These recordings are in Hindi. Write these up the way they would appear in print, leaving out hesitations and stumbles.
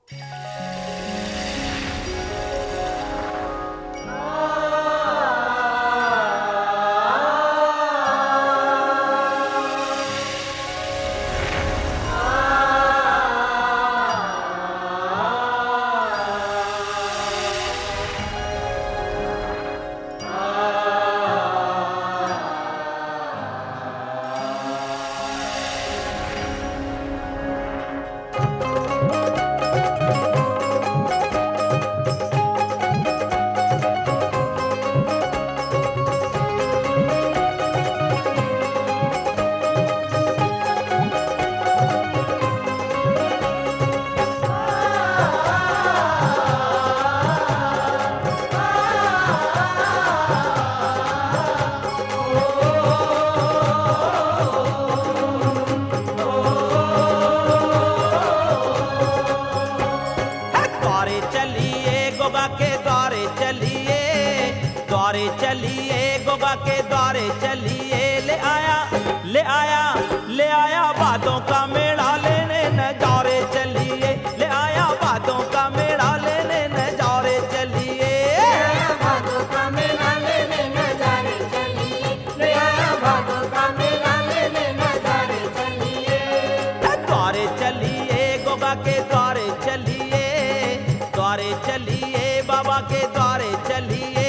गोगा के द्वारे चलिए, ले आया बातों का मेला लेने नजारे चलिए, ले आया बातों का मेला लेने नजारे चलिए, बातों का मेला लेने नजारे चलिए, ले आया बातों का मेला लेने नजारे चलिए। द्वारे चलिए गोगा के द्वारे चलिए, द्वारे चलिए बाबा के द्वारे चलिए,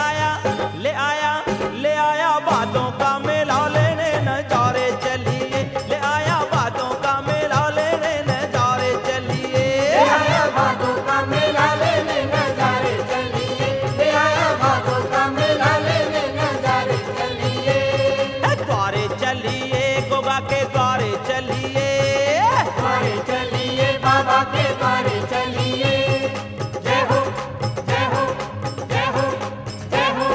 ले आया बातों का मेला लेने नजारे चलिए, ले आया बातों का मेला लेने नजारे चलिए, ले आया बातों का मेला लेने नजारे चलिए, ले आया बातों का मेला लेने नजारे चलिए। द्वारे चलिए गोगा के द्वारे चलिए, द्वारे चलिए बाबा के द्वारे चलिए। जय हो जय हो जय हो जय हो।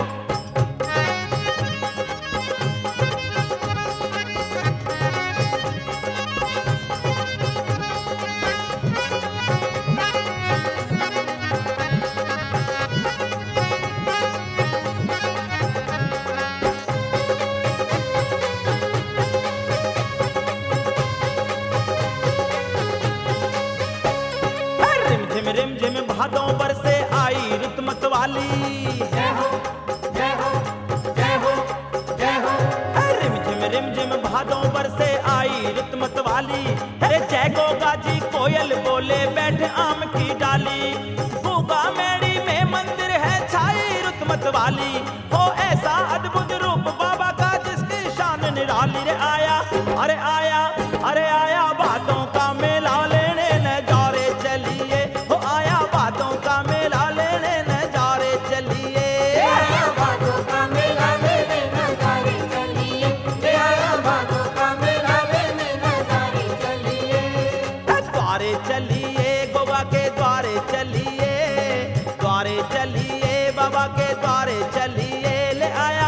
रिम झिम भादों बरसे आई रुत मतवाली, जय हो जय हो जय हो जय हो। रिम झिम भादों बरसे आई रुत मतवाली, अरे जय गोगा जी कोयल बोले बैठे आम की डाली, गोगा मेड़ी में मंदिर है छाई रुत मतवाली, हो ऐसा अद्भुत रूप बाबा का जिसकी शान निराली। रे आया अरे आया अरे आया बातों का मेला लेने नजारे चलिए, हो आया बातों का मेला लेने नजारे चलिए, ले आया बातों का मेला लेने नजारे चलिए, ले आया बातों का मेला लेने नजारे चलिए। द्वारे चलिए गोगा के द्वारे चलिए, द्वारे चलिए बाबा के द्वारे चलिए, ले आया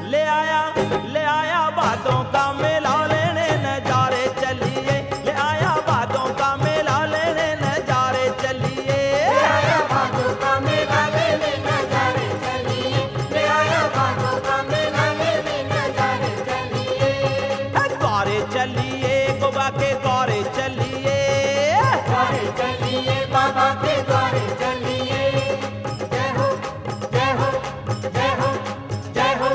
बातों का मेला लेने नजारे चलिए, ले आया बातों का मेला लेने नजारे चलिए, ले आया बातों का मेला लेने नजारे चलिए, ले आया बातों का मेला लेने नजारे चलिए। द्वारे चलिए गोगा के द्वारे चलिए, द्वारे चलिए बाबा के द्वारे चलिए। जय हो जय हो जय हो जय हो।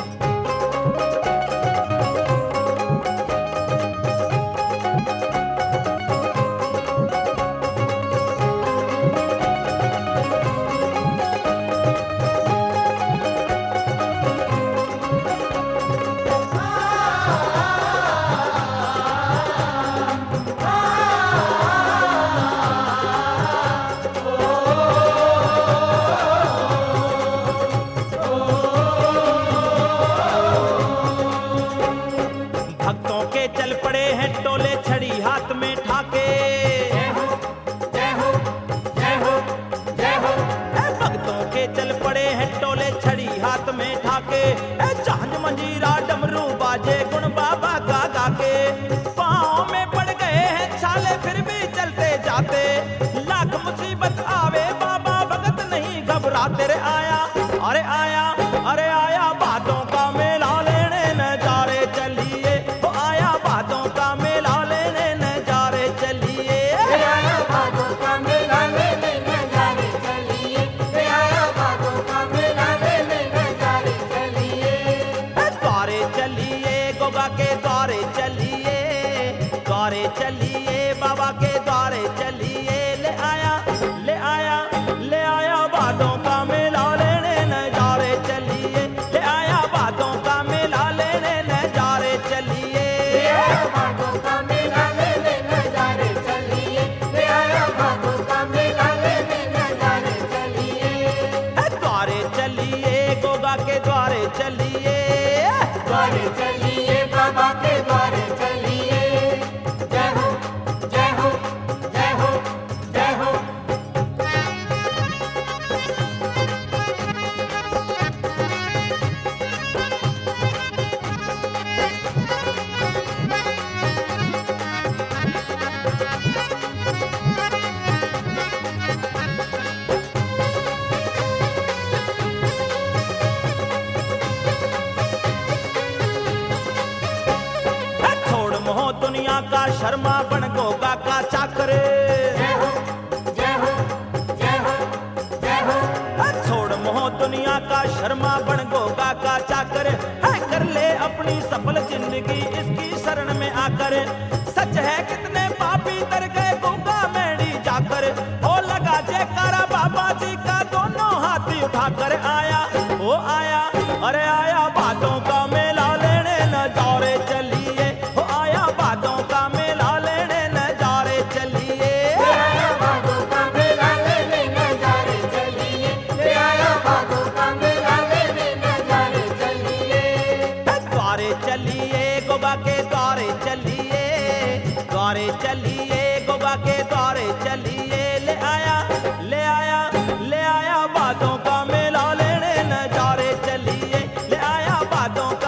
भक्तों के चल पड़े हैं टोले छड़ी हाथ में ठाके, जय हो जय हो जय हो जय हो। भक्तों के चल पड़े हैं टोले छड़ी हाथ में ठाके, झांझ मंजीरा डमरू बाजे गुण बाबा का गाके, पाँव में पड़ गए हैं छाले फिर भी चलते जाते, लाख मुसीबत आवे बाबा भगत नहीं घबराते। रे आया अरे आया अरे आया बातों का मेला लेने नजारे चलिए, हो आया बातों का मेला लेने नजारे चलिए, ले आया बातों का मेला शर्मा बन गोगा का चाकर। जय हो जय हो जय हो जय हो। छोड़ मोह दुनिया का शर्मा बन गोगा का चाकर है, कर ले अपनी सफल जिंदगी इसकी शरण में आकर। सच है कितने पापी तर गए गोगा मेड़ी जाकर, ओ लगा जयकारा बाबा जी का दोनों हाथी उठाकर। आया ओ आया अरे आया बातों का मेला लेने नजारे चलिए, ओ आया बातों का मेला लेने नजारे चलिए। आया बातों का मेला लेने नजारे चलिए, आया बातों का मेला लेने नजारे चलिए। द्वारे चलिए गोगा के द्वारे चलिए, द्वारे चलिए गोगा के द्वारे चलिए। ले आया ले आया ले आया बातों का मेला लेने नजारे चलिए, ले आया बातों